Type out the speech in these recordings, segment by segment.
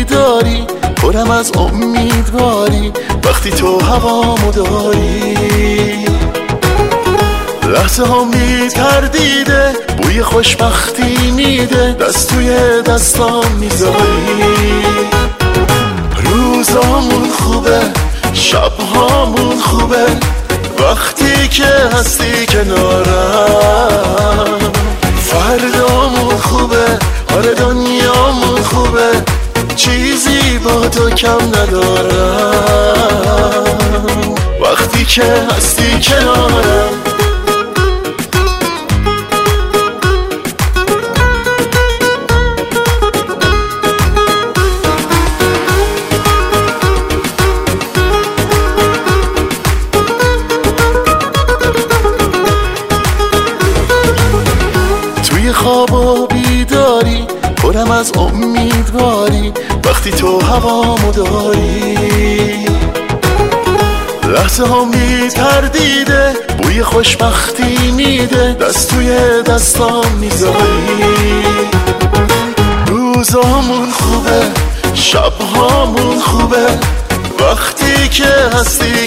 بیداری پرم از امیدواری وقتی تو هوامو داری. لحظه ها میتردیده بوی خوشبختی میده دست توی دستام میذاری. روزامون خوبه شبهامون خوبه وقتی که هستی کنارم. فردامون خوبه آره دنیامون خوبه چیزی با تو کم ندارم وقتی که هستی کنارم. توی خواب و بیداری پرم از امیدواری وقتی تو هوامو داری. لحظه ها میتردیده بوی خوشبختی میده دست توی دستام میذاری. روزامون خوبه شبهامون خوبه وقتی که هستی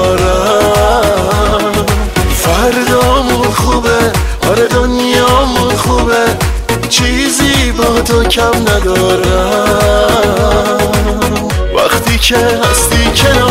کنارم. فردامون خوبه آره دنیامون خوبه چیزی با تو کم ندارم وقتی که هستی کنارم.